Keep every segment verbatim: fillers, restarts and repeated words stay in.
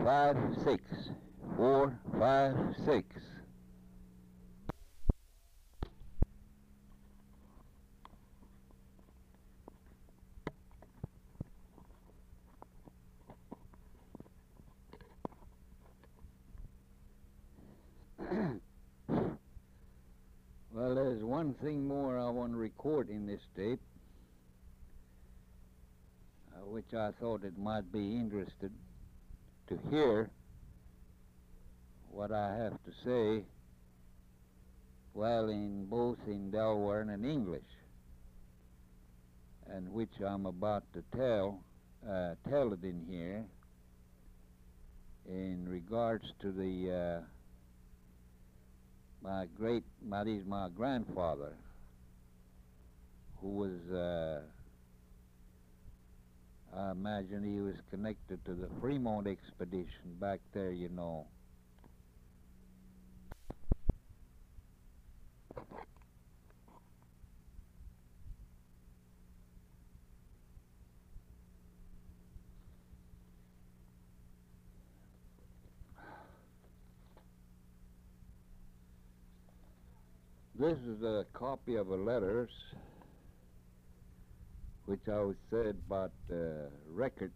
five six. four five six. Well, there's one thing more I want to record in this tape, uh, which I thought it might be interested to hear what I have to say, well, in both in Delaware and in English, and which I'm about to tell, uh, tell it in here in regards to the uh, my great, my, he's my grandfather, who was, uh, I imagine he was connected to the Fremont expedition back there, you know. This is a copy of a letter which I was said about uh, record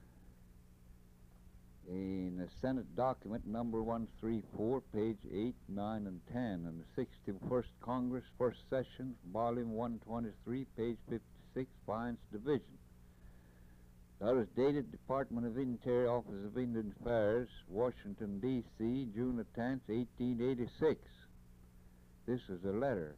in the Senate document number one thirty-four, page eight, nine, and ten, in the sixty-first Congress, first session, volume one twenty-three, page fifty-six, Finance Division. That is dated Department of Interior, Office of Indian Affairs, Washington, D C, June the tenth, eighteen eighty-six. This is a letter.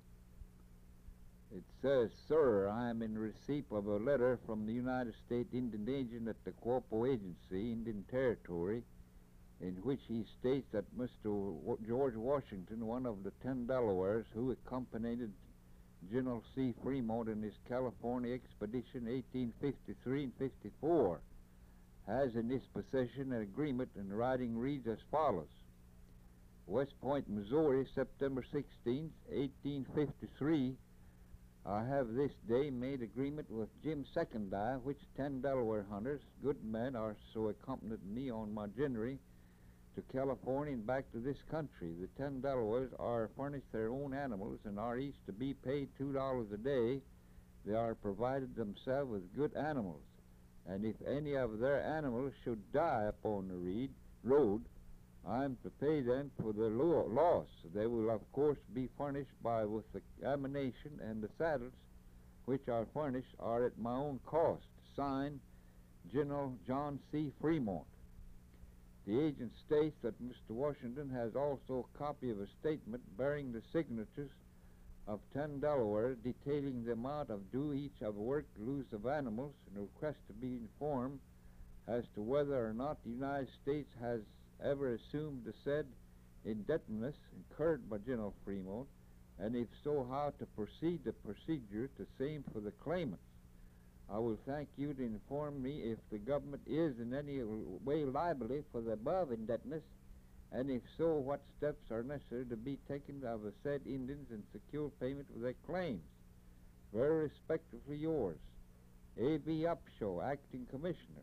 It says, "Sir, I am in receipt of a letter from the United States Indian Agent at the Quapaw Agency, Indian Territory, in which he states that Mister W- George Washington, one of the ten Delawares who accompanied General C. Fremont in his California expedition eighteen fifty-three and fifty-four, has in his possession an agreement in writing reads as follows. West Point, Missouri, September sixteenth, eighteen fifty-three, I have this day made agreement with Jim Secondeye, which ten Delaware hunters, good men, are so accompanied me on my journey to California and back to this country. The ten Delawares are furnished their own animals and are each to be paid two dollars a day. They are provided themselves with good animals, and if any of their animals should die upon the reed, road, I am to pay them for the lo loss. They will, of course, be furnished by with the ammunition, and the saddles, which are furnished, are at my own cost. Signed, General John C. Fremont." The agent states that Mister Washington has also a copy of a statement bearing the signatures of ten Delawares, detailing the amount of due each of work, loose of animals, and request to be informed as to whether or not the United States has ever assumed the said indebtedness incurred by General Fremont, and if so, how to proceed the procedure to same for the claimants. I will thank you to inform me if the government is in any way liable for the above indebtedness, and if so, what steps are necessary to be taken of the said Indians in secure payment of their claims. Very respectfully yours, A B Upshaw, Acting Commissioner.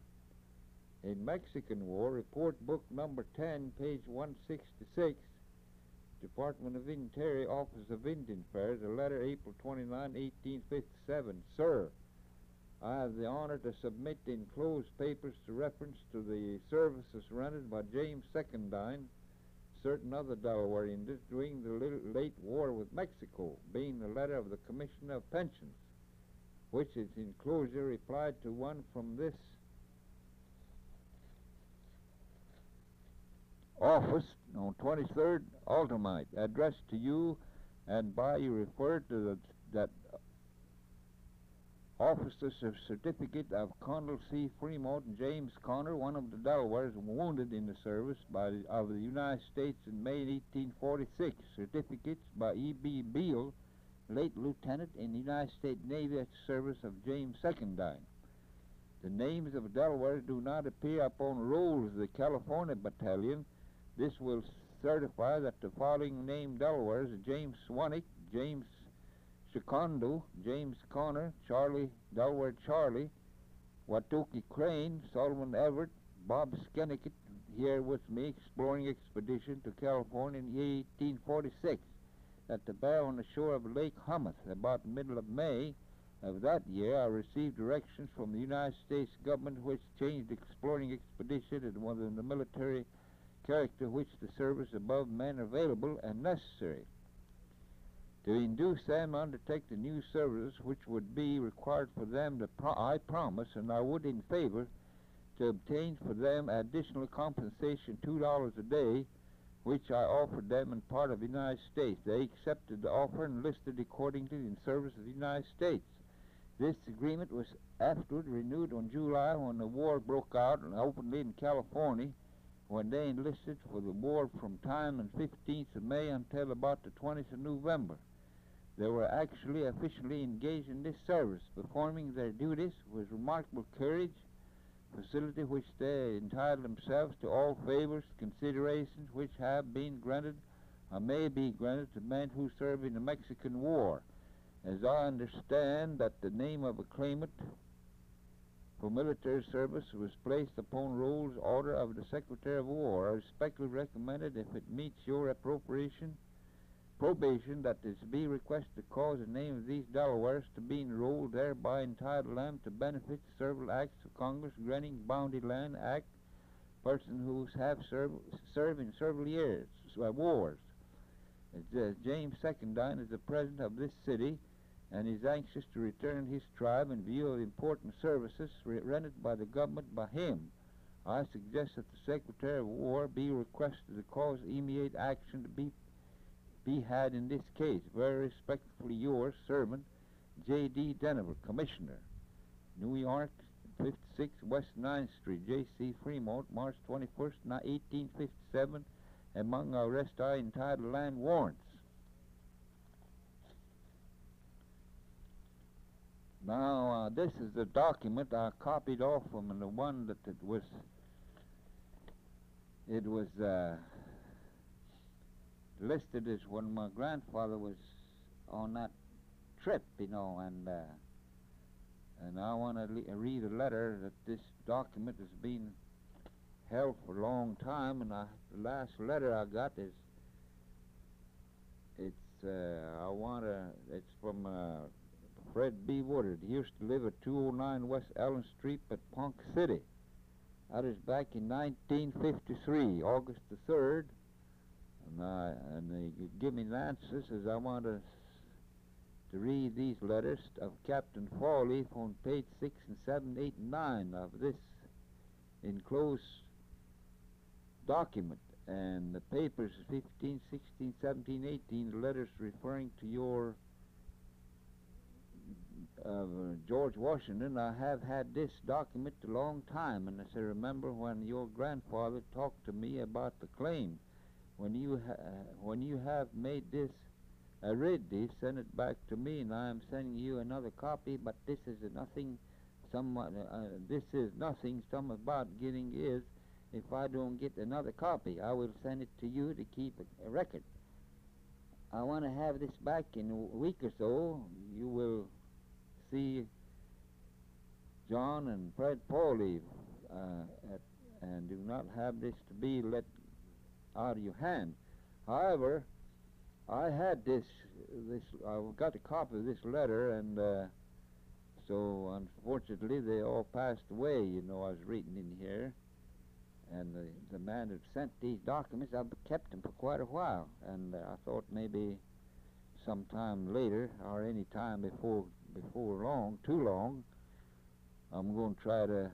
In Mexican War, Report Book number ten, page one sixty-six, Department of Interior, Office of Indian Affairs, a letter April twenty-ninth, eighteen fifty-seven. Sir, I have the honor to submit enclosed papers to reference to the services rendered by James Secondine, certain other Delaware Indians, during the little late war with Mexico, being the letter of the Commissioner of Pensions, which is enclosure replied to one from this office on twenty-third Ultimate, addressed to you and by you referred to the, that officer's certificate of Colonel C. Fremont and James Conner, one of the Delawares wounded in the service by the, of the United States in May eighteen forty-six. Certificates by E B Beale, late lieutenant in the United States Navy at the service of James Secondine. The names of Delawares do not appear upon rolls of the California Battalion. This will certify that the following named Delawares are James Swanick, James Secondo, James Conner, Charlie, Delaware Charlie, Watuki Crane, Solomon Everett, Bob Skennicket, here with me exploring expedition to California in eighteen forty-six. At the bar on the shore of Lake Hummoth, about the middle of May of that year, I received directions from the United States government which changed exploring expedition and one of the military character which the service above men available and necessary. To induce them to undertake the new services which would be required for them, to pro I promise, and I would in favor, to obtain for them additional compensation two dollars a day, which I offered them in part of the United States. They accepted the offer and listed accordingly in service of the United States. This agreement was afterward renewed on July when the war broke out and openly in California, when they enlisted for the war from time on fifteenth of May until about the twentieth of November. They were actually officially engaged in this service, performing their duties with remarkable courage, facility which they entitle themselves to all favors, considerations which have been granted or may be granted to men who serve in the Mexican War. As I understand that the name of a claimant for military service was placed upon rolls order of the Secretary of War, I respectfully recommended, if it meets your appropriation, probation, that this be requested to cause the name of these Delawares to be enrolled, thereby entitle them to benefits, several acts of Congress granting bounty land act, person who have served served in several years, uh, wars. It, uh, James Secondine is the president of this city, and is anxious to return his tribe in view of important services re rendered by the government by him. I suggest that the Secretary of War be requested to cause immediate action to be be had in this case. Very respectfully yours, servant, J D Denver, Commissioner, New York, fifty-six West ninth Street, J C Fremont, March twenty-first, eighteen fifty-seven. Among our rest I entitled land warrants. Now, uh, this is the document I copied off from the one that it was, it was uh, listed as when my grandfather was on that trip, you know, and uh, and I want to read a letter that this document has been held for a long time, and I, the last letter I got is, it's, uh, I want to, it's from uh, Fred B. Woodard. He used to live at two oh nine West Allen Street at Ponca City. That is back in nineteen fifty-three, August the third. And, I, and they give me the answers as I want to, to read these letters of Captain Fallleaf on page six and seven, eight, and nine of this enclosed document. And the papers fifteen, sixteen, seventeen, eighteen, the letters referring to your Uh, George Washington. I have had this document a long time, and as I remember when your grandfather talked to me about the claim, when you ha when you have made this, I read this, send it back to me, and I am sending you another copy. But this is a nothing. Some uh, this is nothing. Some about getting is, if I don't get another copy, I will send it to you to keep a, a record. I want to have this back in a week or so. You will see John and Fred Fallleaf, uh, at, and do not have this to be let out of your hand. However, I had this, this I got a copy of this letter, and uh, so unfortunately they all passed away. You know, I was reading in here, and the, the man that sent these documents, I've kept them for quite a while, and uh, I thought maybe sometime later or any time before before long, too long, I'm going to try to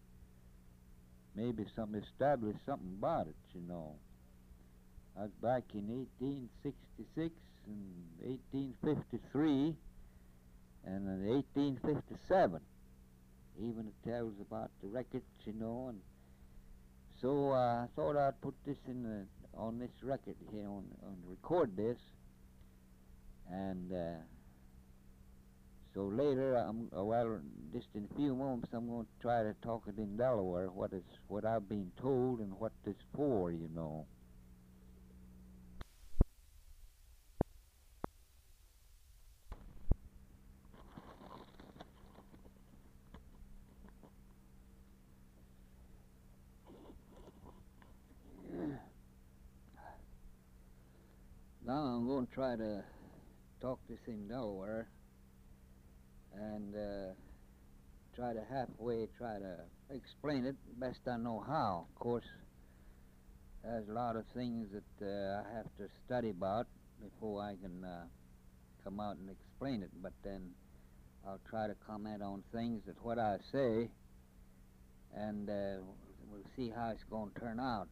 maybe some establish something about it, you know. I was back in eighteen sixty-six and eighteen fifty-three and in eighteen fifty-seven. Even it tells about the records, you know, and so uh, I thought I'd put this in the, on this record here, on, on record this, and uh, so later, I'm, uh, well, just in a few moments, I'm going to try to talk it in Delaware, what is what I've been told and what this for, you know. try to talk this in Delaware and uh, try to halfway try to explain it best I know how. Of course, there's a lot of things that uh, I have to study about before I can uh, come out and explain it, but then I'll try to comment on things that what I say, and uh, we'll see how it's going to turn out.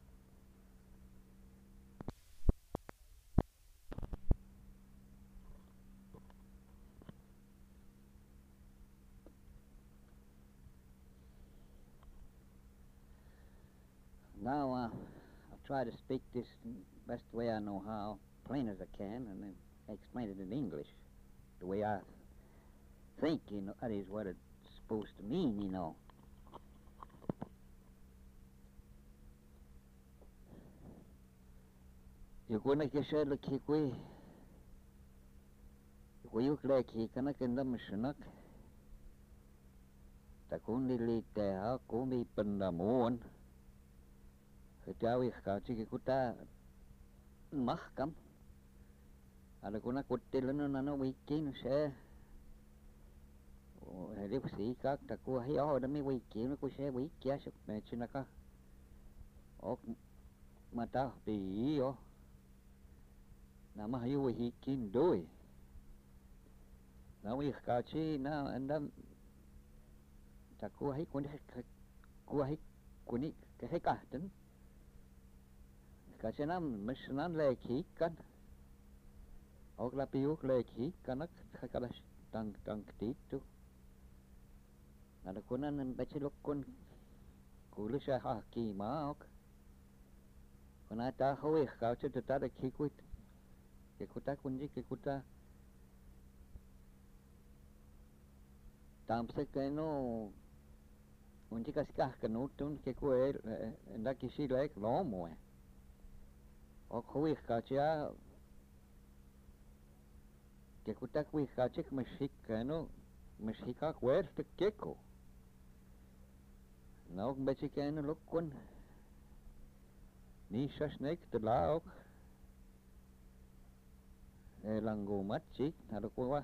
Now, uh, I'll try to speak this best way I know how, plain as I can, and then explain it in English, the way I think, you know, that is what it's supposed to mean, you know. You gonna get a look here, we. You like he can I can them shunak. Ta kun li li te ha kun mi pen da muon. Jawi ka chi ku ta mah kam. Ada kuna kutil no na no wikin se. Heri si ka ta ku hi o da mi wikin no ku se wikya suk me chinaka. Ok mata bi o. Na ma yu hi kin doi. Now we got you now and then ta cua hít cuốn cua hít cuốn ý cái hết cả tính cả xe năm mấy năm lệ khí cân hoặc là piu lệ khí cân nó khai cả tăng tăng tí chút là nó cuốn anh bây giờ lúc cuốn cú lúc xe ha kỳ má ok còn ai ta hôi khảo cho ta được khí quýt cái cú ta cuốn gì cái cú ta tam se que no un chica ska que no tun que que da que si lek lo mo o khui ka cha que kuta kui ka chik mexicano mexica cuerto queco no mexicano lo kun ni shashnek de laok elango machi hado kwa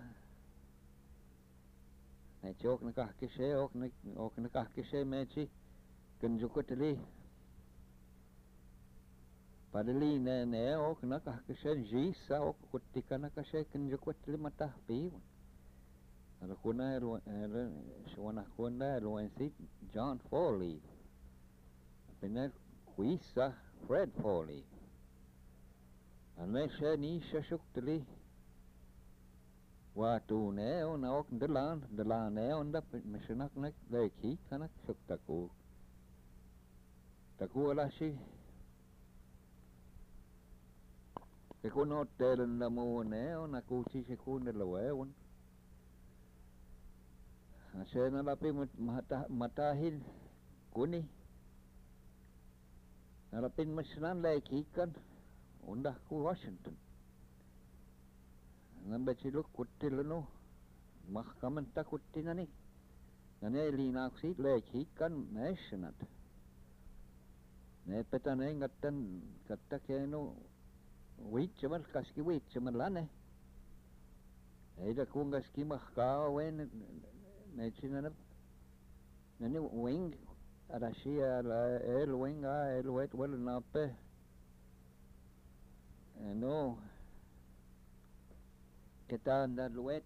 này chok nó cả cái xe ok nó ok nó cả cái xe mẹ chi cần chụp cái tele và tele nè nè ok nó cả cái xe gì sao ok cái tika nó cái xe cần chụp cái tele mà ta pi rồi cuốn này rồi rồi số nào cuốn này rồi anh John Foley bên này quý sa Fred Foley anh ấy xe ní xe chụp tele wa tu neo na ok de la de la neo nda missionak nek de ki kanak suk taku taku la si ke ko no tel na mo neo na ku chi se ku ne lawe won se na la pe mata mata hin kuni na la pin missionan le ki kan unda ku Washington ngambil ciluk kutil no mahkaman tak kutil nani nani linaksi leki kan nasional ne petane ngatan kata keno wit cuman kaski wit cuman lane eda kungaski mahka wen ne china nani wing arasia la el wing a el wet wel nape no kita anda luet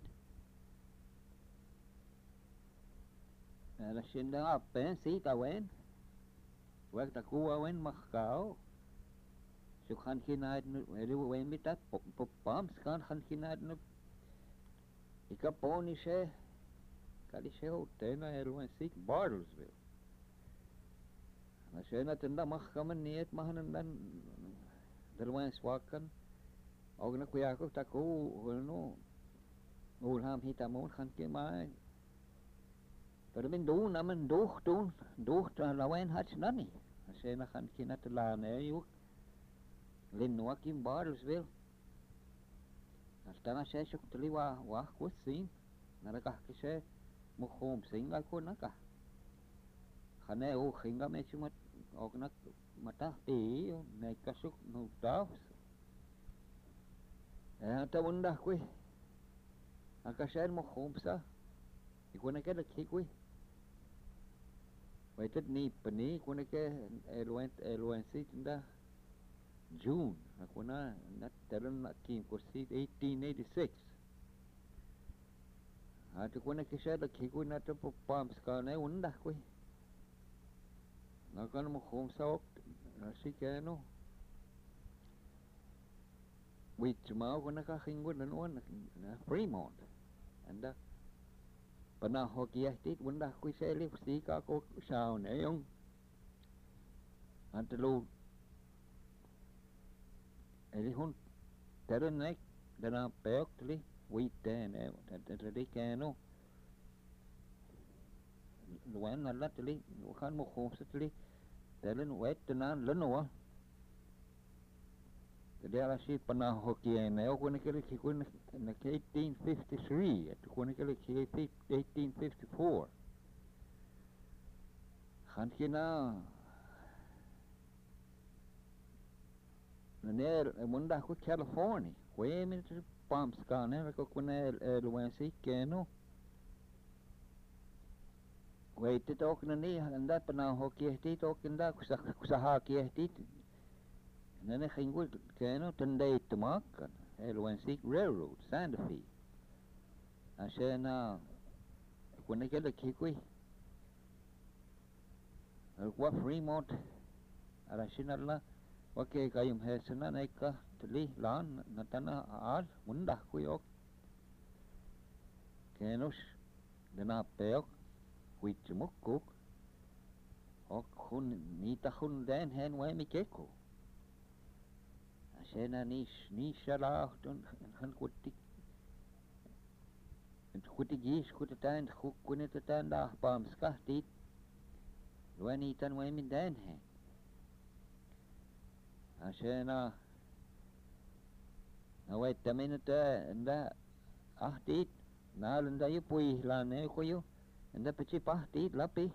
la shinda apen si ta wen wek ta ku wen makao su khan kinait nu eri wen bitat pop pop pam skan khan kinait nu ikaponi she kali she hotena er wen si Bartlesville la shena tenda mahkaman niet mahanan dan dalwan swakan og na kuya ko ta ko no ul ham hita mon khan ke mai pero min do na men do do do ta la wen hat nani se na khan kinat la ne yu lin no kim Bartlesville hasta na se shuk tli wa wa ko sin na ka ke se mo khom sin ga ko na ka khane o khinga me chumat og na mata pi ne ka shuk no ta ata wunda kwi akasher mo khumsa ikuna ke lakhi kwi waited ni pani kuna ke elwent elwensit nda June akuna nat taran na kim ko sit eighteen eighty-six ata kuna ke sher lakhi kwi nat po pams ka na wunda kwi nakan mo khumsa ok sikeno which mau kuna ka khingwa na no na Fremont anda pana hoki ati wunda kwi seli si ka ko sao ne yung antelu eli hun taran nek dana peok tli wheat ten e tli keno luan na la tli kan mo khumsa tli taran wet na lano jadi ala si pana hoki ne o kuna kele ki kuna na eighteen fifty-three at kuna kele ki eighteen fifty-four khan kina ne munda ku California we min pumps ka ne ko kuna luansi keno we te tok na ni anda pana hoki ti tok inda kusa kusa haki ti nene khingul keno tendai tumak Elwansik Railroad Santa Fe ashena kuna kele kikui alwa Fremont arashinalla wake kayum hesana neka tli lan natana al munda kuyok kenos dena peok huichmukuk ok hun nita hun den hen we mi keko ashena nish nishala don han kutik kutik gis kutatan kunitatan da pam skahtit luani tan we min den he ashena await taminata nda ahtit nalanda yupui lane koyo nda pichi pahtit lapi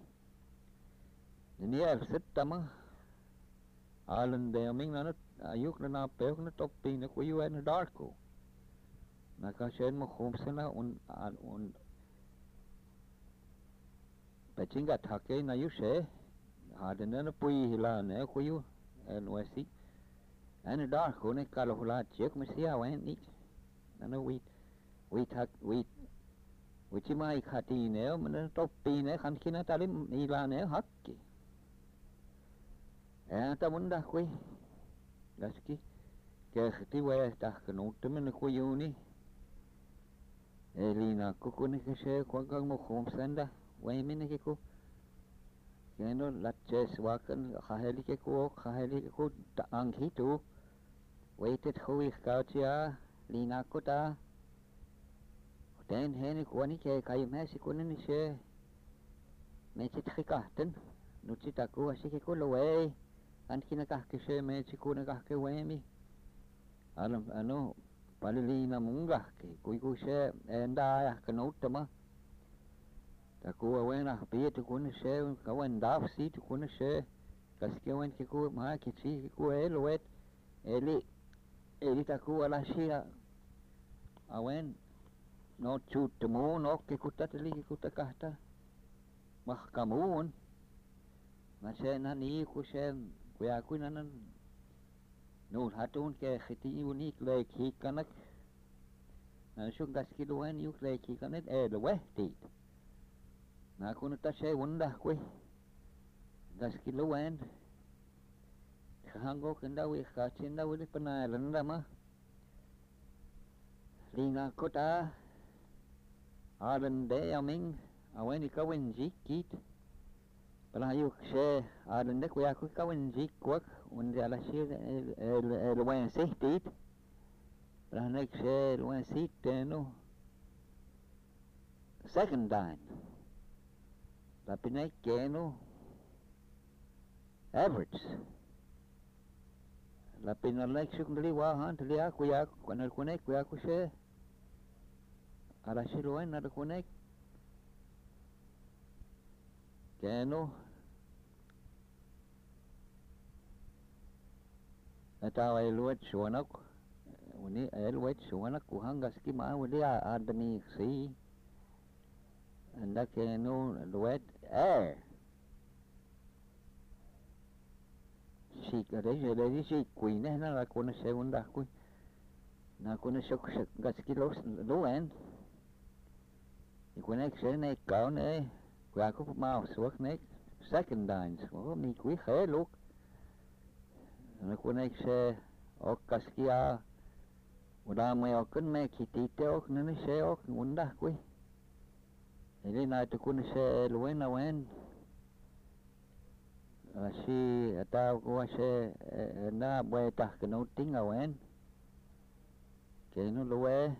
niel sittama alande aming nanat ayuk na peok na topi na koyo na darko nakashen mo khumsana un un pachinga thake na yuse hadena na pui hilane koyo elwasi ana darko ne kala hula chek mesia wen ni nana wit wit hak wit wichi mai khati ne man topi ne khan kina talim ilane hakki eh ta munda koi gaski ke khti we ta knu temen ko yuni elina ko ko ne ke she ko gang mo khom sanda we min ke ko keno latches wakan khaheli ke ko khaheli ke ko ang hitu waited hui kautia lina ko ta den hen ko ni ke kai mesi ko ni she me chit khikaten nu chita ko asi ke ko lowe an kina ka ke she me chiku na ka ke we mi alam ano palilina munga ke ko ko she enda ya kanu tama ta ko we na pe te ko ni she ka wen daf si te ko ni she kas ke wen ke ko ma ke chi ko e lowet eli eli ta ko ala shia awen no chut temu no ke kutatli ke kutakahta mahkamun masena ni ku shem kuya ku nanan no hatun ke khiti unik le ki kanak na shung gas ki luan yuk le ki kanet e le wehti na ku ta she wunda ku gas ki luan khango kenda wi kha chinda wi pana landa ma linga kota adan de aming awen ikawin jikit palayu she adan de kuya ku kawin jikwak un ala shir el wen sihtit ranek she el wen sit no second time la pinek keno average la pinalek shuk ndli wa han tlia kuya kwanel kunek kuya ku she ala shiruan na kunek keno atawa luat shuanak uni el wet suana ku hanga ski ma uli adani si anda ke no wet eh si kare je de si kui ne na la ku na segunda ku na ku na sok gaski los loen ik kun ek se ne ka ne kwa ku ma suak ne second dines o mi ku he look na ku ne se ok kaskia udah mai okun me kitite ok nene se ok unda ku ele na tu kun se luena wen si ata ku se na bueta que no tinga wen que no lo ve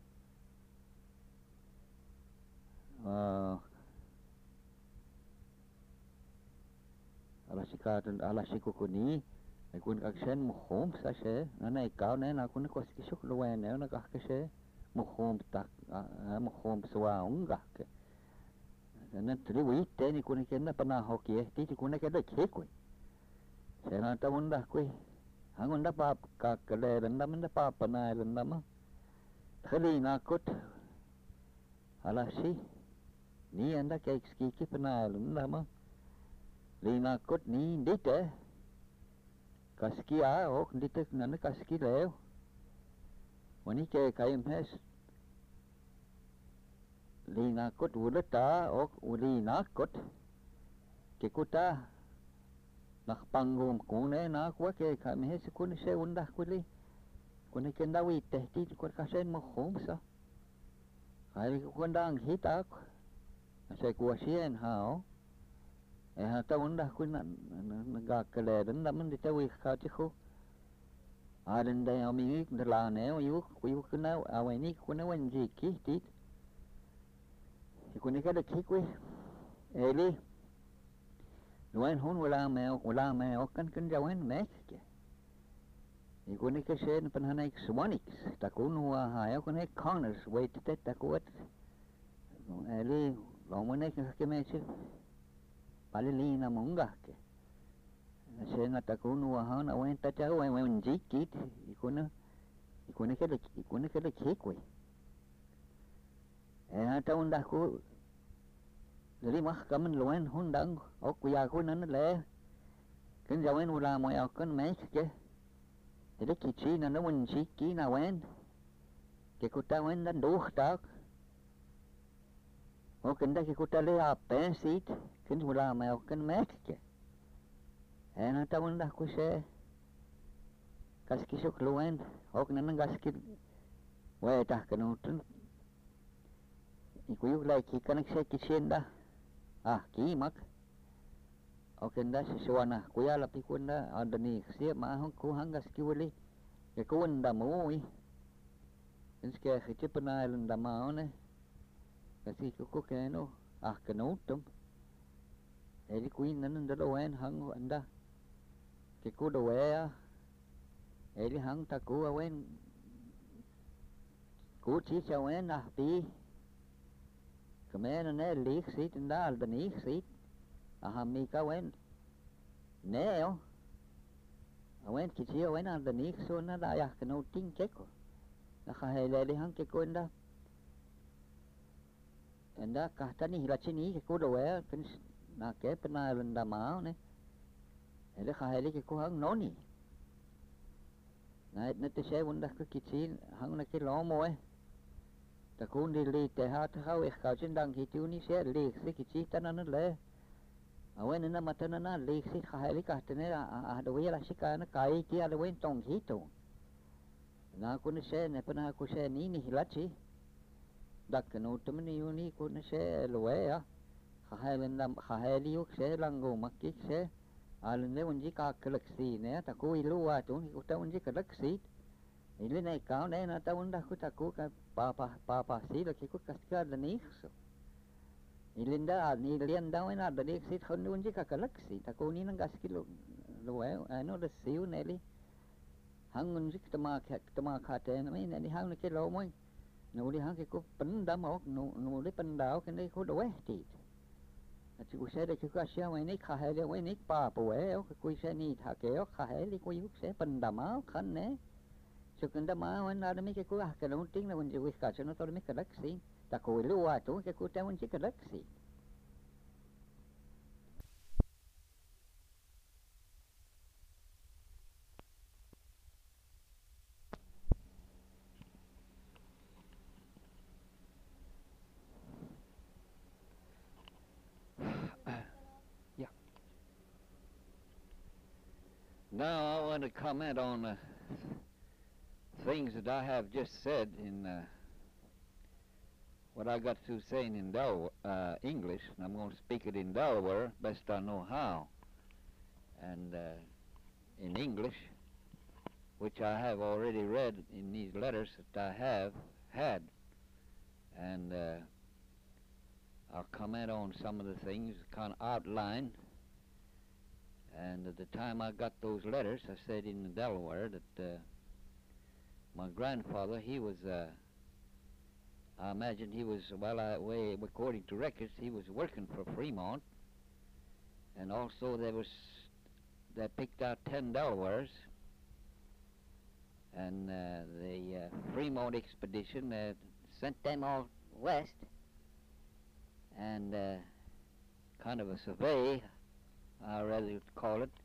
ala sika ala siku kuni kun các sen một hôm sa se nó này cao này là kun có cái sức lo wen nó các cái se một hôm tak một hôm swa ung gak nên tri wi te ni kun ken na pana hoki ti ti kun ke da che ku se na ta unda ku hangun da pa ka ka le ran da men da pa pana ran da ma khali na kut ala si ni anda ke ski ki pana ran da ma li na kut ni dite kaski a ok dite na na kaski leo wani ke kaim hes li na kot ulata ok uli na kot ke kuta nak pangum kune na kwa ke kaim hes kun se unda kuli kun ke ndawi te ti ko ka sen mo khom sa hai ko ndang hitak se ko sien hao e ha ta unda kun na ga kale dan da men te wi ka ti khu a den dai o mi de la ne o yu ku yu kun na a we ni kun na wen ji ki ti kun ke da ki ku e li wen hun wala me wala me o kan kan ja wen me ke e kun ke sen pan hanai swanix ta kun wa ha ya kun e corners we te ta ku et e li lo mo ne ke me chi palilina munga ke se na ta kun wa ha na wen ta cha wen wen ji ki ikuna ikuna ke da ikuna ke da ki ku e ha ta unda ku dari mah kamen loen hundang ok kuya ku nan le ken jawen ula mo ya kan me ke de ki chi na no wen ji ki na wen ke ku ta wen dan du tak o ken da ke ku ta le a pensit ken ula mo ya kan me ke e na ta unda ku se kaski sok loen ok nan gaski we ta kan utun ikuyu lai ki kan se ki senda ah ki mak ok nda si suana kuya la pi kunda ada ni sia ma hong ku hanga ski wali ke ku nda mo i inske khiti pana nda ma one kasi ku ku ke no ah ke no tum eri kuin nan nda lo wen hang nda ke ku do we a eri hang ta ku wen ku chi cha wen ah pi Kemen ne lik sit nda al dani sit aha mi ka wen neo awen ki chi wen al dani so na da ya no tin ke ko na kha hele le hang ke ko nda nda ka tani la chini ke ko do we ken na ke pana nda ma ne ele kha hele ke ko hang no ni na ne te se wunda ka ki chi hang na ke lo mo e ta kun đi li te ha ta hau e ka chin dang ki tu ni se li se ki chi ta na na le a wen na ma ta na na li se kha hai li ka te ne a do ya la shi ka na kai ki a le wen tong hi tu na kun se ne pa na ku se ni ni la chi dak no tu ni yu ni kun se lo e ya kha hai len na kha hai li yu se lang go ma ki se a le ne wen ji ka klek si ne ta ku i lu wa tu ni ku ta wen ji ka lek si ile nei ka ne na ta unda ku ta ku ka pa pa pa pa si la ki ku ka ska da ni so ilinda ni lienda wen da ni si khon un ji ka kalak si ta ku ni nang gas ki lo lo e ano da si u ne li hang un ji ta ma kha ta ma kha te na me ne ni hang ne ke lo mo no li hang ke ku pen da mo no no li pen da ke nei ku do e ti a chi ku se de ki ka sia wen ni kha he le wen ni pa po e ku se ni tha ke o kha he li ku yu se pen da ma khan ne Sukunda ma wan ada mi ke ku ah ka don't ting na wan je Wisconsin no to mi ka laksi ta ko lu wa to ke ku ta wan je ka laksi. Yeah. Now I want to comment on uh, things that I have just said in uh, what I got through saying in Del- uh, English, and I'm going to speak it in Delaware best I know how. And uh, in English, which I have already read in these letters that I have had. And uh, I'll comment on some of the things, kind of outline. And at the time I got those letters, I said in Delaware that uh, my grandfather, he was, uh, I imagine he was, well, I, way, according to records, he was working for Fremont. And also there was, they picked out ten Delawares. And uh, the uh, Fremont expedition uh, sent them all west. And uh, kind of a survey, I rather call it.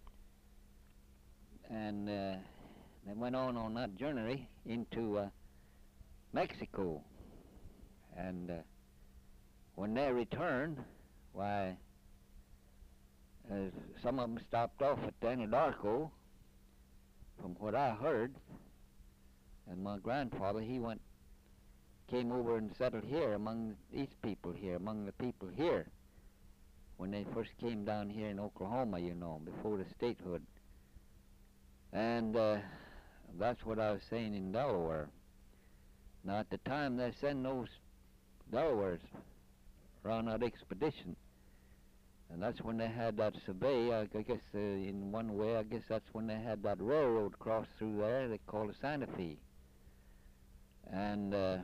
And uh, they went on on that journey into uh, Mexico. And uh, when they returned, why, uh, some of them stopped off at Anadarko, from what I heard. And my grandfather, he went, came over and settled here among these people here, among the people here, when they first came down here in Oklahoma, you know, before the statehood. And uh, that's what I was saying in Delaware. Now, at the time they sent those Delawares around that expedition, and that's when they had that survey, I guess uh, in one way, I guess that's when they had that railroad cross through there, they call it Santa Fe. And uh,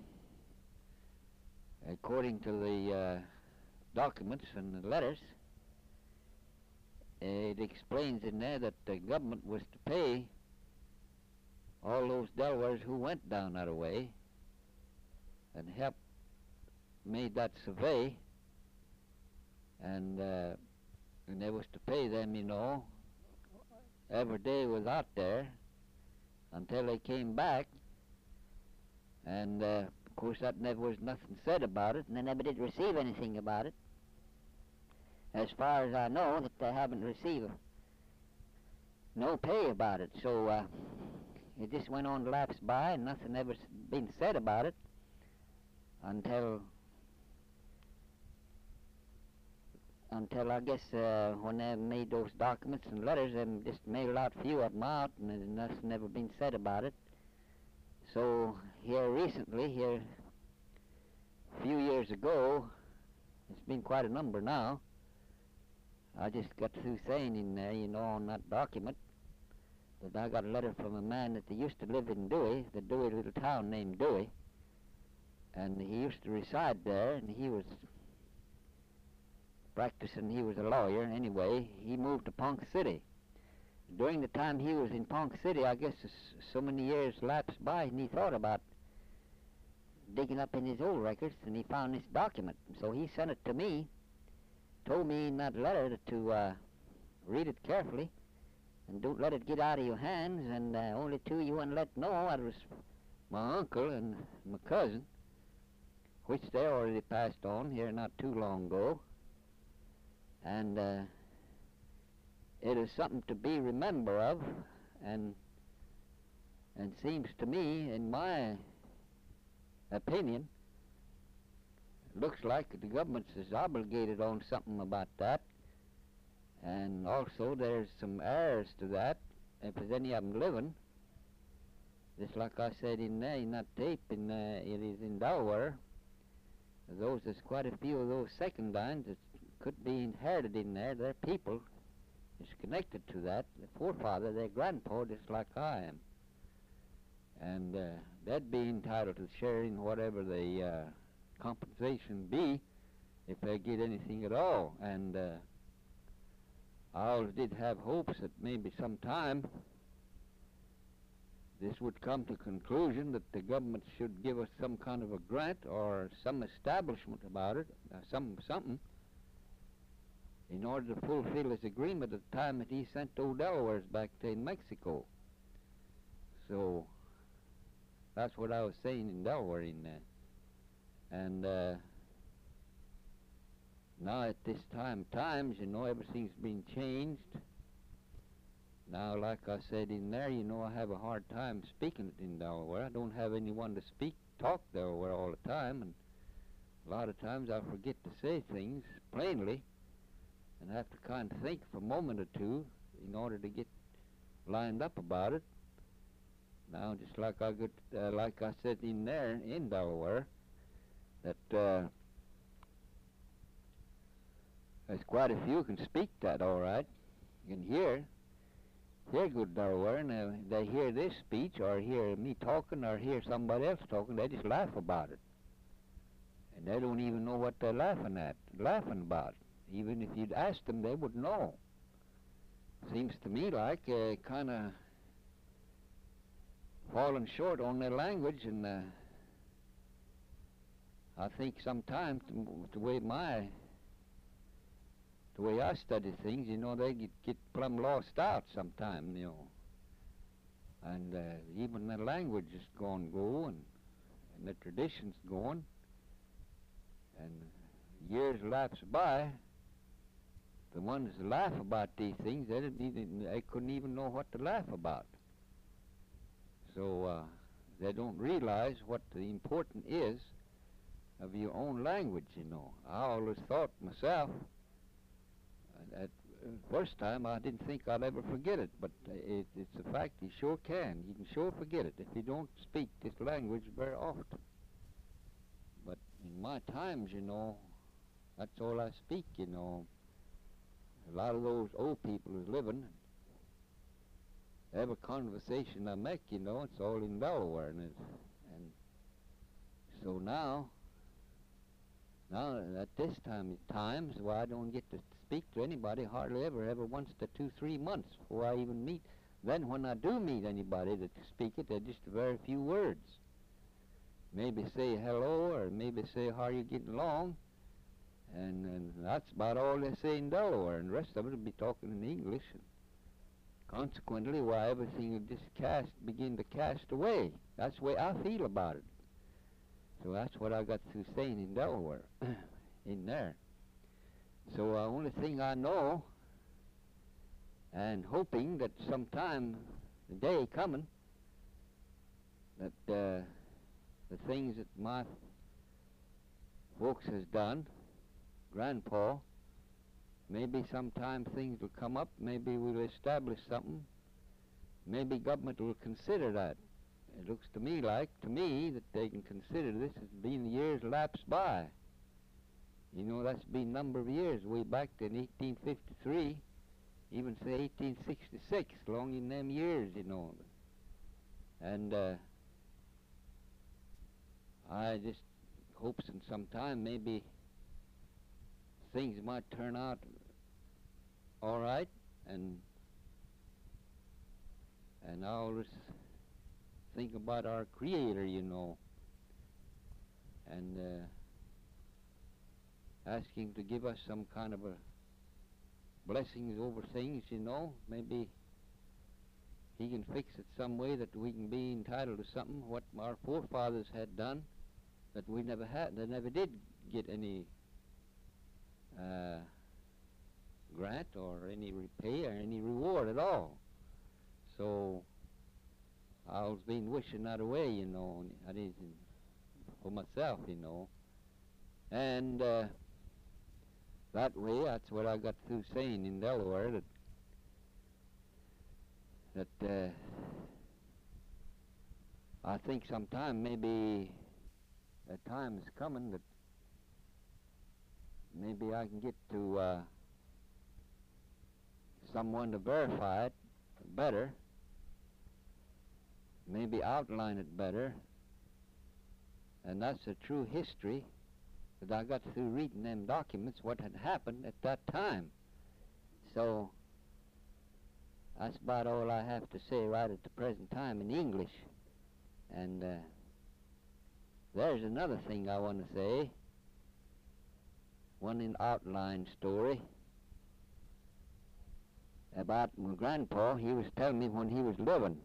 according to the uh, documents and the letters, it explains in there that the government was to pay all those Delawares who went down that way and helped made that survey, and, uh, and they was to pay them, you know, every day was out there until they came back. And uh, of course that never was nothing said about it, and they never did receive anything about it. As far as I know, that they haven't received no pay about it. So uh, it just went on to lapse by, and nothing ever been said about it until until I guess uh, when they made those documents and letters, they just mailed out a few of them out, and there's nothing never been said about it. So here recently, here a few years ago, it's been quite a number now, I just got through saying in there, you know, on that document, that I got a letter from a man that they used to live in Dewey, the Dewey little town named Dewey, and he used to reside there, and he was practicing, he was a lawyer anyway. He moved to Ponca City. During the time he was in Ponca City, I guess so many years lapsed by, and he thought about digging up in his old records, and he found this document. So he sent it to me, told me in that letter to uh, read it carefully, and don't let it get out of your hands, and uh, only two you want to let know, that was my uncle and my cousin, which they already passed on here not too long ago. And uh, it is something to be remembered of, and and seems to me, in my opinion, it looks like the government is obligated on something about that. And also there's some heirs to that, if there's any of them living. Just like I said in there, in that tape, in, uh, it is in Delaware, those, there's quite a few of those second lines that could be inherited in there. Their people is connected to that. The forefather, their grandpa, just like I am. And uh, they'd be entitled to share in whatever the uh, compensation be, if they get anything at all. And uh, I always did have hopes that maybe sometime this would come to conclusion that the government should give us some kind of a grant or some establishment about it, uh, some something, in order to fulfill his agreement at the time that he sent old Delawares back to Mexico. So that's what I was saying in Delaware in that. And uh, now at this time, times, you know, everything's been changed. Now, like I said in there, you know, I have a hard time speaking it in Delaware. I don't have anyone to speak, talk Delaware all the time, and a lot of times I forget to say things plainly, and have to kind of think for a moment or two in order to get lined up about it. Now, just like I got, uh, like I said in there in Delaware, that uh, there's quite a few can speak that all right. You can hear, hear good Delaware, and uh, they hear this speech or hear me talking or hear somebody else talking, they just laugh about it. And they don't even know what they're laughing at, laughing about. Even if you'd ask them, they would know. Seems to me like uh, kind of falling short on their language, and uh, I think sometimes the, the way my, the way I study things, you know, they get, get plumb lost out sometime, you know. And uh, even the language is gone go, and, and the tradition's gone, and years lapse by. The ones that laugh about these things, they, didn't even, they couldn't even know what to laugh about. So uh, they don't realize what the important is of your own language, you know. I always thought myself, uh, at uh, first time I didn't think I'd ever forget it, but uh, it, it's a fact, you sure can. You can sure forget it if you don't speak this language very often. But in my times, you know, that's all I speak, you know. A lot of those old people is living. Every conversation I make, you know, it's all in Delaware, and, it's, and so now, now at this time times, well, I don't get to speak to anybody hardly ever, ever once to two, three months before I even meet. Then when I do meet anybody that speak it, they're just very few words. Maybe say hello, or maybe say how are you getting along. And, and that's about all they say in Delaware, and the rest of it will be talking in English. And consequently, why everything will just cast, begin to cast away. That's the way I feel about it. So that's what I got through saying in Delaware, in there. So the uh, only thing I know, and hoping that sometime, the day coming, that uh, the things that my folks has done, Grandpa, maybe sometime things will come up, maybe we'll establish something, maybe government will consider that. It looks to me like, to me, that they can consider this as being years lapsed by. You know, that's been a number of years, way back in eighteen fifty-three, even say eighteen sixty-six, long in them years, you know. And uh, I just hopes in some time maybe things might turn out all right, and and I always think about our Creator, you know, and uh, ask Him to give us some kind of a blessings over things, you know. Maybe He can fix it some way that we can be entitled to something what our forefathers had done that we never had. They never did get any Uh, grant or any repay or any reward at all. So I was been wishing that away, you know, I didn't, for myself, you know. And uh, that way, that's what I got through saying in Delaware, that that uh, I think sometime maybe a time is coming that maybe I can get to uh, someone to verify it better, maybe outline it better, and that's a true history that I got through reading them documents, what had happened at that time. So that's about all I have to say right at the present time in English. And uh, there's another thing I want to say. One in outline story about my grandpa. He was telling me when he was living.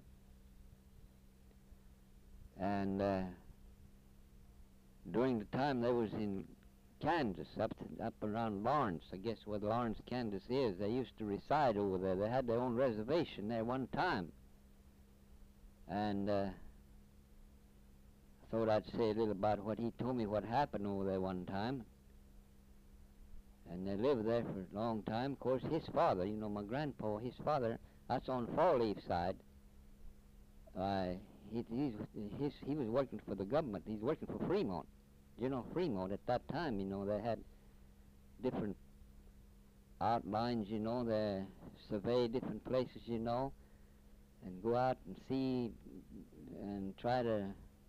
And uh, during the time they was in Kansas, up to, up around Lawrence, I guess where Lawrence, Kansas is, they used to reside over there. They had their own reservation there one time. And uh, I thought I'd say a little about what he told me what happened over there one time. And they lived there for a long time. Of course, his father, you know, my grandpa, his father, that's on Fall Leaf side. Uh, he, he's, his, he was working for the government. He's working for Fremont. You know, Fremont at that time, you know, they had different outlines, you know, they survey different places, you know, and go out and see and try to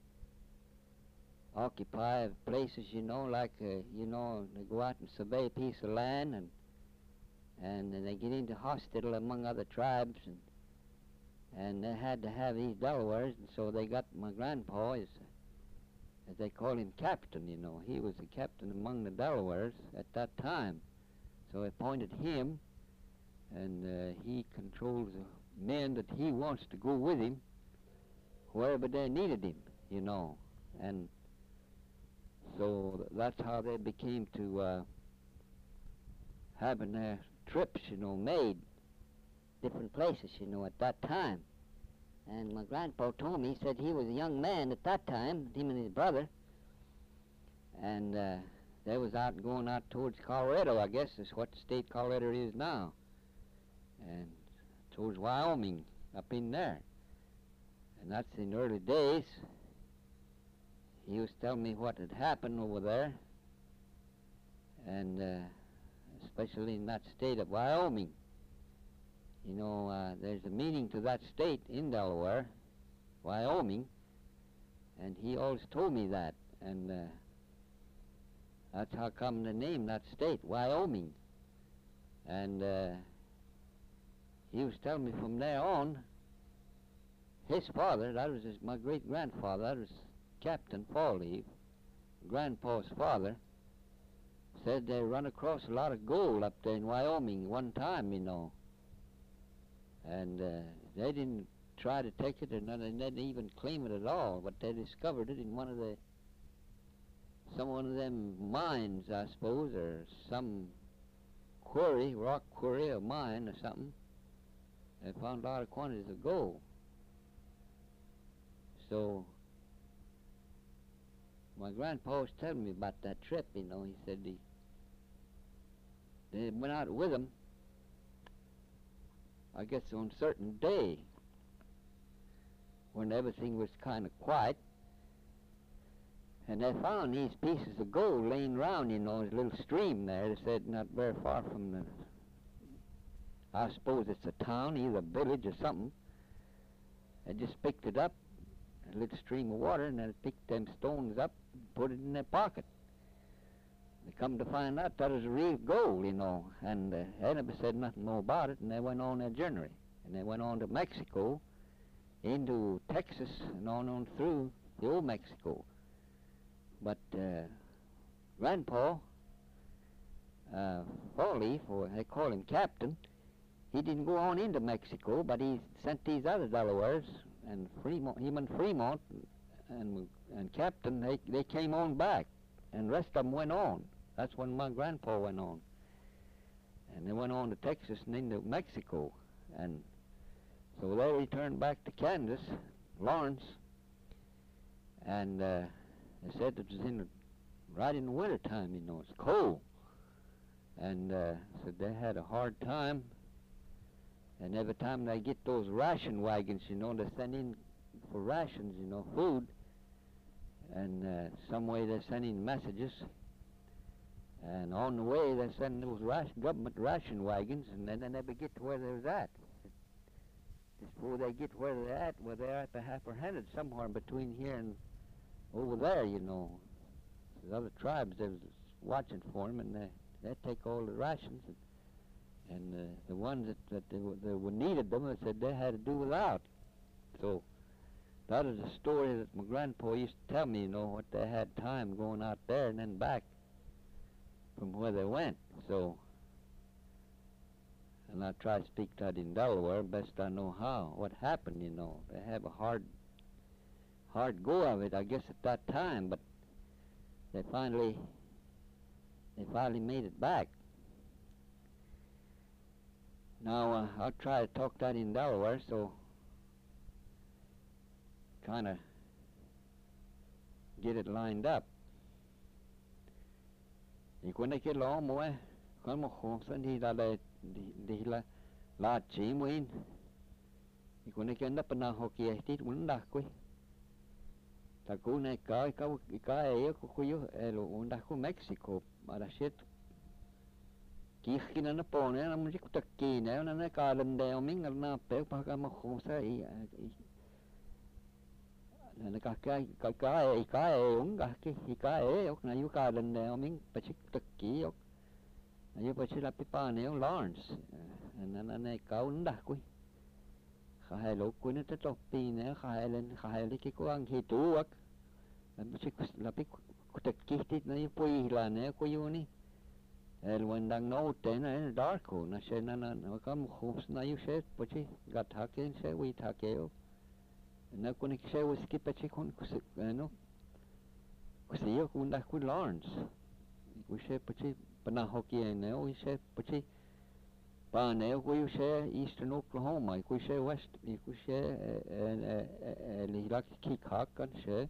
occupy places, you know, like, uh, you know, they go out and survey a piece of land, and and then they get into hospital among other tribes, and and they had to have these Delawares, and so they got my grandpa, as, as they call him, captain, you know. He was a captain among the Delawares at that time. So they appointed him, and uh, he controls the men that he wants to go with him wherever they needed him, you know. And so th- that's how they became to uh, having their trips, you know, made different places, you know, at that time. And my grandpa told me, he said he was a young man at that time, him and his brother, and uh, they was out going out towards Colorado, I guess is what the state Colorado is now, and towards Wyoming, up in there. And that's in the early days. He was telling me what had happened over there, and uh, especially in that state of Wyoming. You know, uh, there's a meaning to that state in Delaware, Wyoming, and he always told me that, and uh, that's how come the name, that state, Wyoming. And uh, he was telling me from there on, his father, that was his, my great-grandfather, that was Captain Fall Leaf, Grandpa's father, said they run across a lot of gold up there in Wyoming one time, you know. And uh, they didn't try to take it, or none, they didn't even claim it at all, but they discovered it in one of the, some one of them mines, I suppose, or some quarry, rock quarry or mine or something. They found a lot of quantities of gold. So my grandpa was telling me about that trip, you know. He said he, they went out with him, I guess on a certain day when everything was kind of quiet, and they found these pieces of gold laying around, you know, there's a little stream there. They said not very far from the, I suppose it's a town, either a village or something. They just picked it up, a little stream of water, and they picked them stones up and put it in their pocket. They come to find out that was real gold, you know, and uh, they never said nothing more about it, and they went on their journey. And they went on to Mexico, into Texas, and on on through the old Mexico. But uh, Grandpa, uh, Fall Leaf, or they call him Captain, he didn't go on into Mexico, but he sent these other Delawares, and Fremont, him and Fremont, and, and Captain, they, they came on back, and the rest of them went on. That's when my grandpa went on. And they went on to Texas and into Mexico. And so they returned back to Kansas, Lawrence, and uh, they said it was in the, right in the wintertime, you know, it's cold. And uh, said they had a hard time. And every time they get those ration wagons, you know, they send in for rations, you know, food. And uh, some way they send in messages. And on the way they send those ration, government ration wagons, and then they never get to where they was at. Just before they get where they're at, where they're at the apprehended somewhere between here and over there, you know. There's other tribes that was watching for them, and they they take all the rations and And uh, the ones that, that they, w- they were needed them, they said they had to do without. So that is a story that my grandpa used to tell me, you know, what they had time going out there and then back from where they went. So, and I try to speak that in Delaware best I know how. What happened, you know, they have a hard, hard go of it, I guess, at that time, but they finally, they finally made it back. Now, uh, I'll try to talk that in Delaware, so kind of get it lined up. Thì quân này cái lò mua con một khổ sân thì là để thì là là chỉ muin. Thì quân này cái nắp bên nào họ kia thì muốn đặt quay. Ta cú này cái cái cái ấy có có yếu elo muốn đặt của Mexico mà đã chết. Kỹ khi nó nó bỏ này nó muốn cái tắc kỳ này nó nó cả lần đeo mình là nó béo bao cái một khổ sân là cái cái cái cái cái uống cái cái cái ấy ốc này cái lần này mình phải chích tất kỹ ốc này phải chích là pipa này ông Lawrence nên anh này cáo uống đã quý khai lỗ quý nó rất là pi này khai lên khai lên cái quang khi tú ốc là phải chích là biết tất kỹ thì nó quý là này quý vô ní when đang nấu thế này nó dark cô nó sẽ nó nó có một khung nó yêu sẽ phải chích gạt thạc cái sẽ quy thạc cái na kung siya was skip at siya kung ano siya kung da kung Lawrence kung siya pa siya panahok yan na kung siya pa siya pa na kung siya Eastern Oklahoma kung siya West kung siya lihilak kikakan siya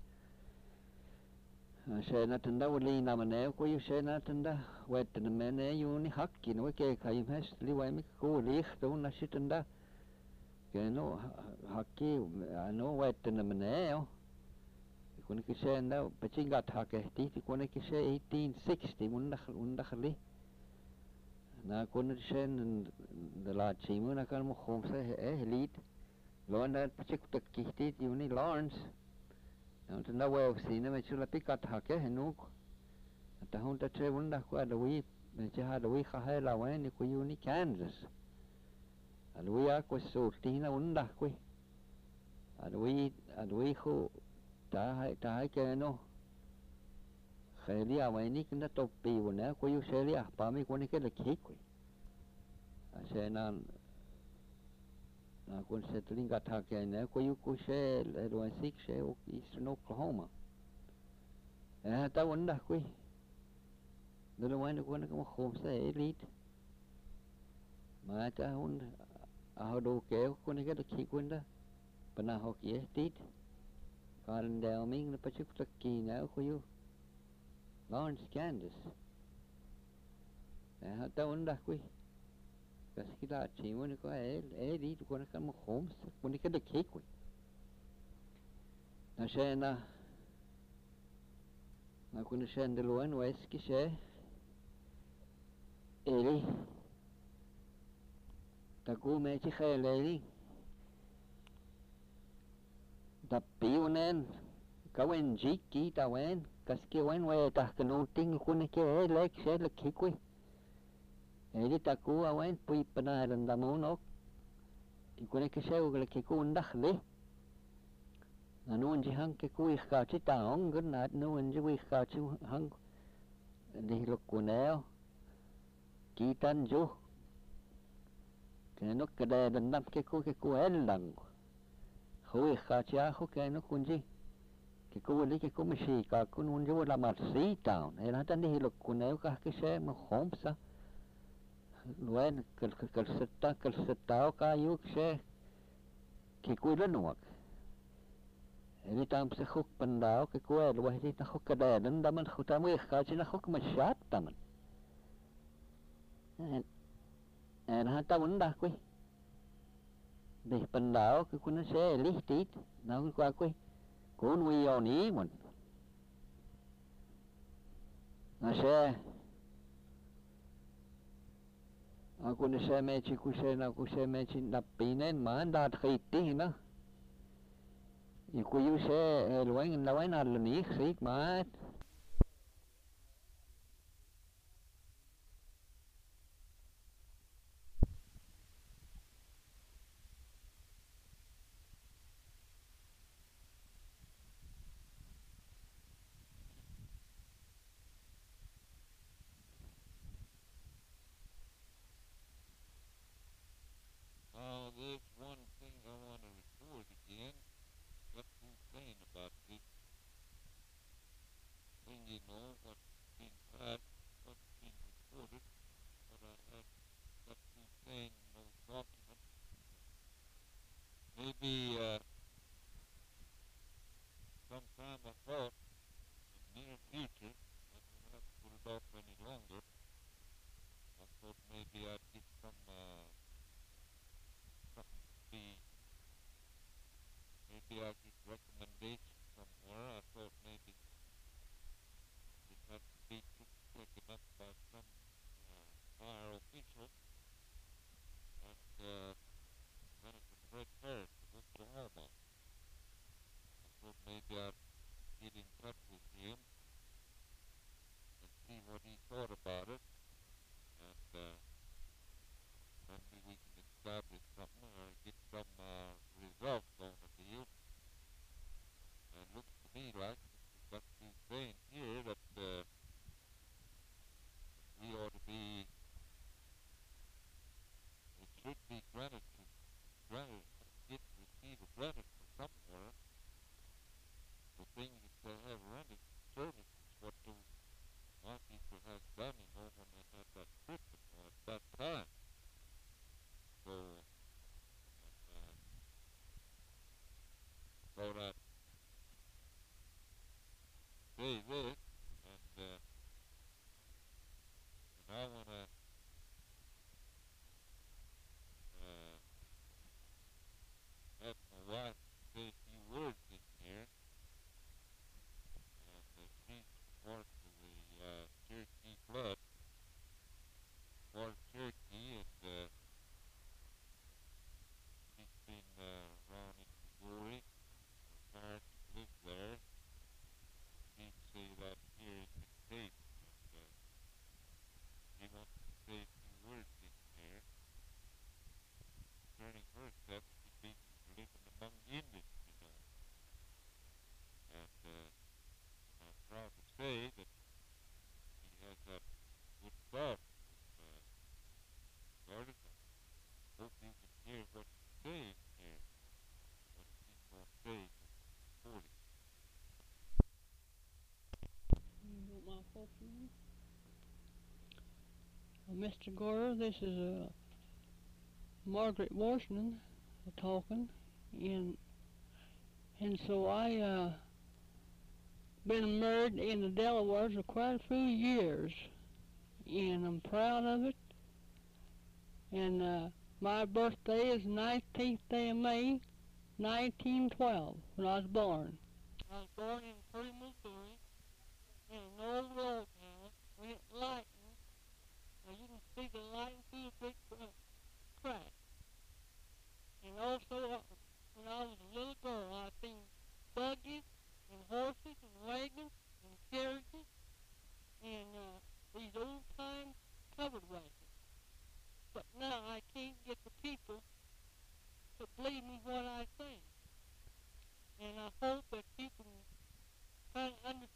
siya natanda wali naman na kung siya natanda wet naman na yun ni hakki na kaya kayo mas liway mi ko lich doon na siya tanda cái nó hakki nó quẹt trên là mình nè không còn cái xe đó phải chỉ gạt hạc cái tí thì còn cái xe eighteen sixty muốn đặt muốn đặt đi na còn cái xe là chỉ muốn là cái một hôm xe elite rồi nó phải chỉ tất kỳ tí thì muốn Lawrence nó trên đó well xí nó mới chỉ là pick gạt hạc cái nó ta không ta chơi muốn đặt qua đuôi mình chỉ hai đuôi khai là vậy thì có uni Kansas Alui aku sulti na unda kui. Alui alui khu ta hai ta hai ke no. Kheli awai ni kena topi wona ku yu seli ah pa mi ku ni ke le ki kui. Se na na kun se tling ga ta ke na ku yu ku se le do sik se o Eastern Oklahoma. Eh ta unda kui. Dulu wan ku na ko khom se elite. Ma ta unda Aho do keo kone ke ki kwenda pana ho ki estit karen deo ming na pachuk tak ki na ko yu Lawrence Kansas eh hata unda kui kas kita chi mo ni ko e e di ko na kam homes ko ni ke de ki kui na she na na ko ni shen de loan wes ki she eli ta cô mẹ chỉ khai lệ đi tập biểu nên cái quen gì kỹ ta quen cái kia quen quen ta cái nô tinh của này kia lấy sẽ là khí quỷ ấy đi ta cô quen bùi bên này lần ta muốn nó thì của này cái sẽ là cái cô đắc đi là nó chỉ hăng cái cô khảo chỉ ta ông cái nào nó chỉ cô khảo chỉ hăng đi lúc của nó kỹ tan chú cái nó cái đây đần đâm cái cô cái cô ấy lần khối khá chia khối cái nó cũng gì cái cô lấy cái cô mới xì cả cô muốn cho làm mặt xí tao này là ta đi lục cô nếu cả cái xe mà khom sao luôn cái cái cái sét ta cái sét tao cả yêu xe cái cô rất nuột đi tam sẽ khúc bên đó cái cô ấy luôn đi ta khúc cái đây đần đâm mình khúc ta mới khá chỉ là khúc mà sát ta mình eh nah ta muốn dah kui di pendau ke kuna se lihtit nau ku kui kun wi yo ni mon na se aku ni se me chi ku se na ku se me chi na pinen ma da khiti na i ku yu se luang na wai na ni sik ma he thought about it, and uh, maybe we can establish something or get some uh, results on the deal. And it looks to me like what he's saying here that uh, we ought to be, it should be granted to, granted, get, receive a granted from somewhere. The things that they have rented services, what those my people has done, you know, when they had that trip uh, at that time. So, and, uh, thought I'd say this, and, uh, and I want to uh, have my wife say a few words in here, and uh, she's part of the uh, Cherokee Club, part of Cherokee, and uh, she's been uh, around in Missouri. Her parents live there. She'd say that here in the tape, and uh, she wants to say a few words in here concerning herself. She's been living among Indians, you know, and uh, I'm proud to say that she has that good thought from uh, started. I hope you can hear what she's saying here, what she's going to say for forty. You want my full name? Uh, Mister Gore, this is uh, Margaret Washington uh, talking, and and so I uh been married in the Delawares for quite a few years, and I'm proud of it. And uh, my birthday is nineteenth day of May, nineteen twelve, when I was born. I was born in Purdy, Missouri, in an old log house when it lightened. Now you can see the lighting through the big uh, crack. And also, uh, when I was a little girl, I seen buggies and horses and wagons and carriages and uh, these old-time covered wagons. But now I can't get the people to believe me what I say. And I hope that you can kind of understand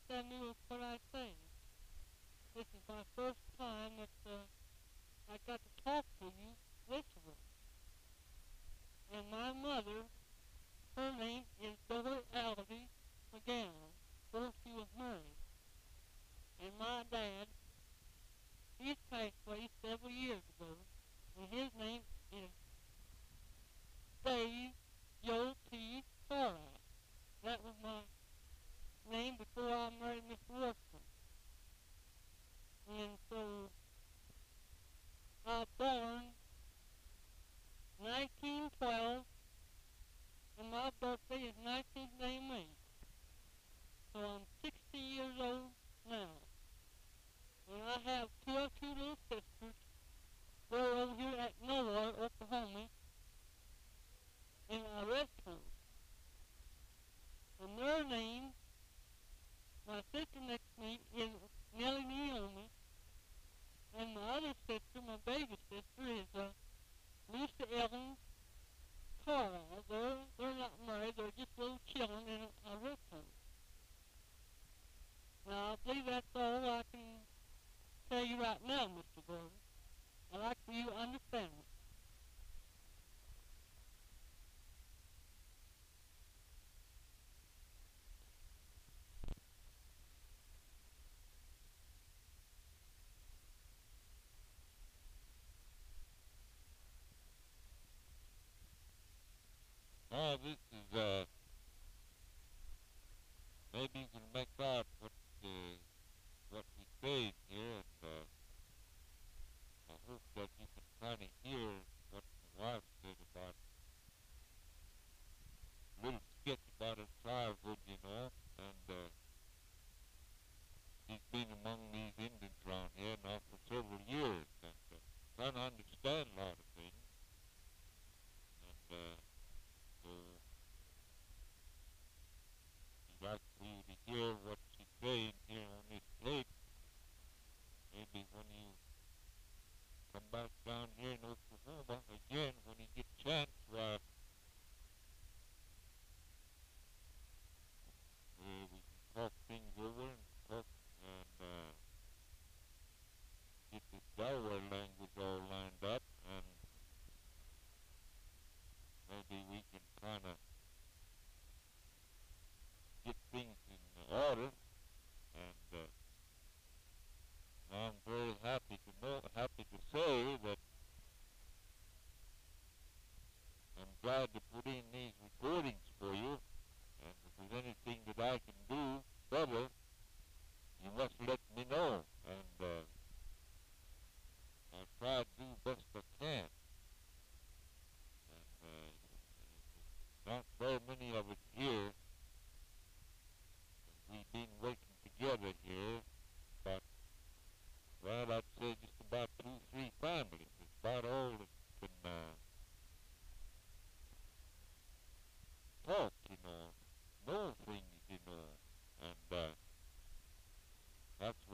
just let me know, and uh, I'll try to do best I can. And uh, not very many of us here. We've been working together here, but, well, I'd say just about two, three families. It's about all that can uh, talk, you know, know things, you know, and uh, that's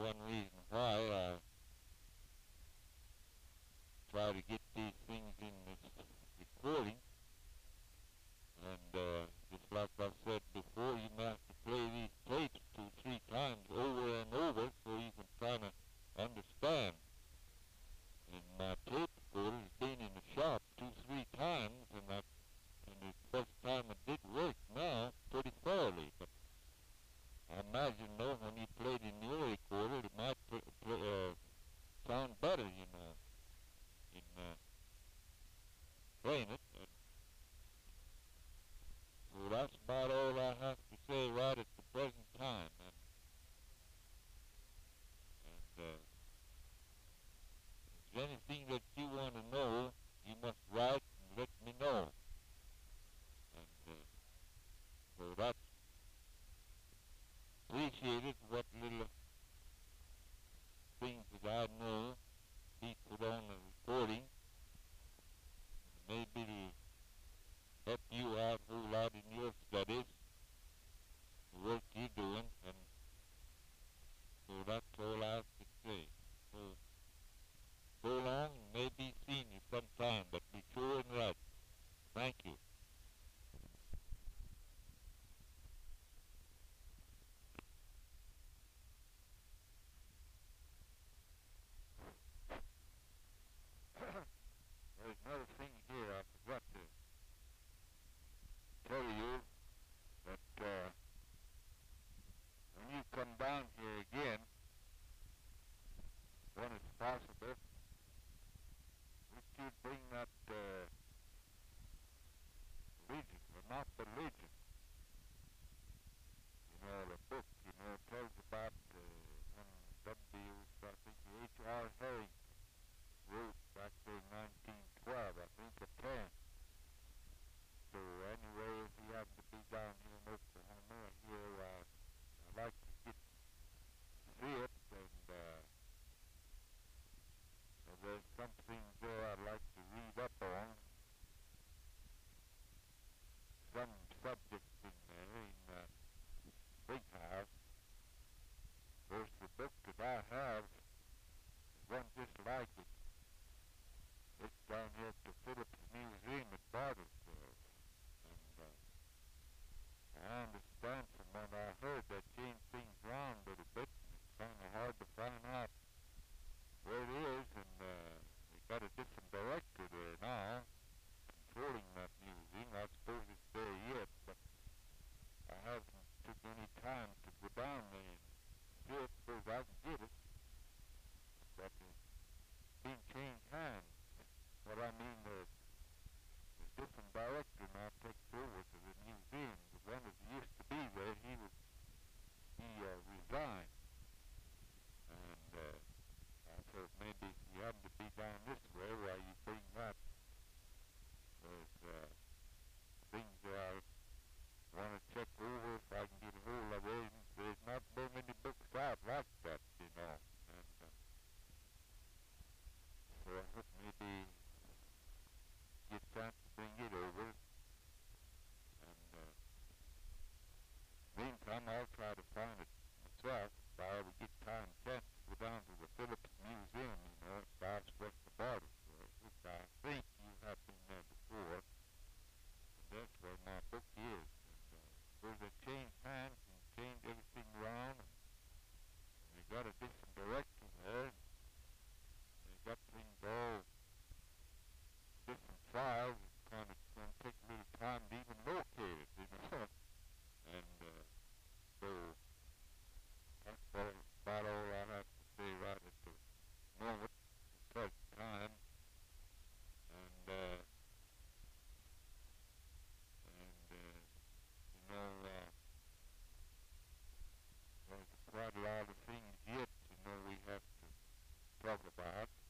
about